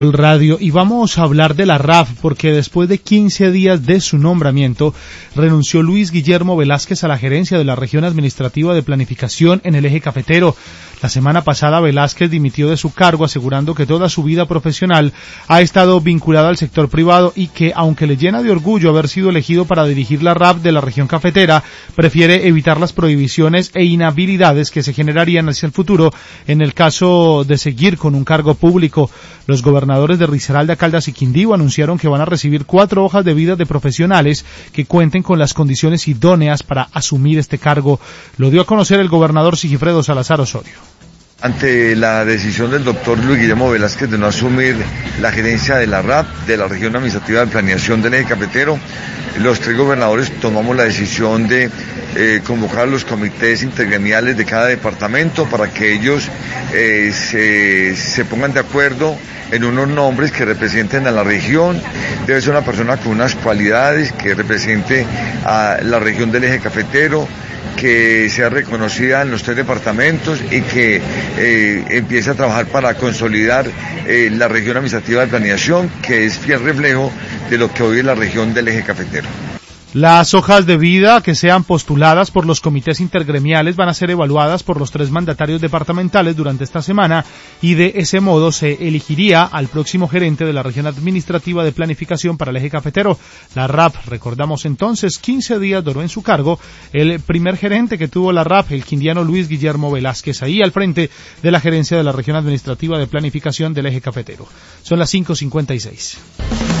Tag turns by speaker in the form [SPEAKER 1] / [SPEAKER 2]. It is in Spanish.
[SPEAKER 1] El radio y vamos a hablar de la RAF porque después de 15 días de su nombramiento renunció Luis Guillermo Velázquez a la gerencia de la región administrativa de planificación en el eje cafetero. La semana pasada Velázquez dimitió de su cargo asegurando que toda su vida profesional ha estado vinculada al sector privado y que aunque le llena de orgullo haber sido elegido para dirigir la RAF de la región cafetera, prefiere evitar las prohibiciones e inhabilidades que se generarían hacia el futuro en el caso de seguir con un cargo público. Los gobernadores de Risaralda, Caldas y Quindío anunciaron que van a recibir 4 hojas de vida de profesionales que cuenten con las condiciones idóneas para asumir este cargo. Lo dio a conocer el gobernador Sigifredo Salazar Osorio.
[SPEAKER 2] Ante la decisión del doctor Luis Guillermo Velázquez de no asumir la gerencia de la RAP, de la región administrativa de planeación del eje cafetero, los 3 gobernadores tomamos la decisión de convocar los comités intergremiales de cada departamento para que ellos se pongan de acuerdo en unos nombres que representen a la región. Debe ser una persona con unas cualidades que represente a la región del eje cafetero, que sea reconocida en los 3 departamentos y que empiece a trabajar para consolidar la región administrativa de planeación, que es fiel reflejo de lo que hoy es la región del eje cafetero.
[SPEAKER 1] Las hojas de vida que sean postuladas por los comités intergremiales van a ser evaluadas por los 3 mandatarios departamentales durante esta semana y de ese modo se elegiría al próximo gerente de la región administrativa de planificación para el eje cafetero. La RAP, recordamos entonces, 15 días duró en su cargo el primer gerente que tuvo la RAP, el quindiano Luis Guillermo Velázquez, ahí al frente de la gerencia de la región administrativa de planificación del eje cafetero. Son las 5:56.